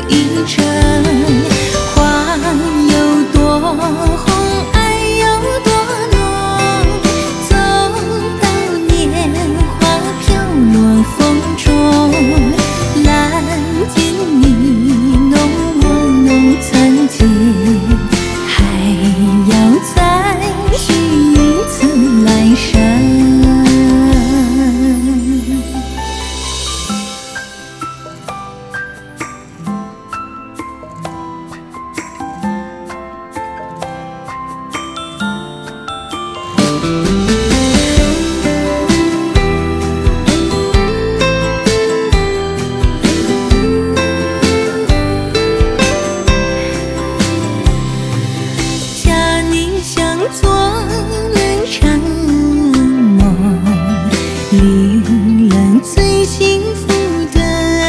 一程。花有多红，爱有多浓，走到年华飘落风中，蓝天你浓我浓，曾经还要再续一次来生。假你像做了场梦，领了最幸福的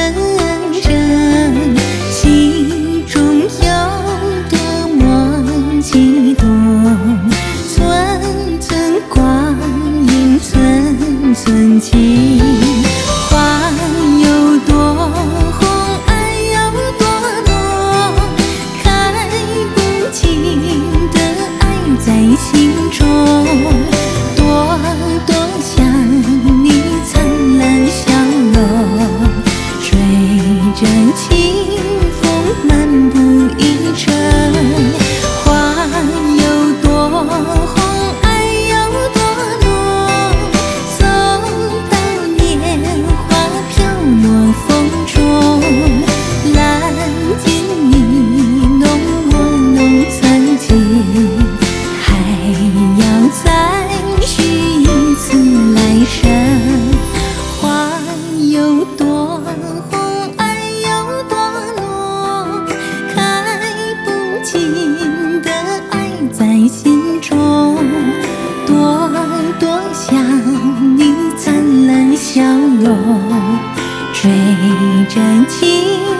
证，心中有多么激动，寸寸光阴寸寸情。花有多红，爱有多浓，看不尽的爱在心中，多多想你灿烂笑容，追着清风漫步一程。花有多红，爱有多浓，走到年华飘落风中，蓝天你浓我浓，曾经还要再续一次来生。花有多红，爱有多浓，开不尽的爱在心中，多多想你灿烂笑容，追着清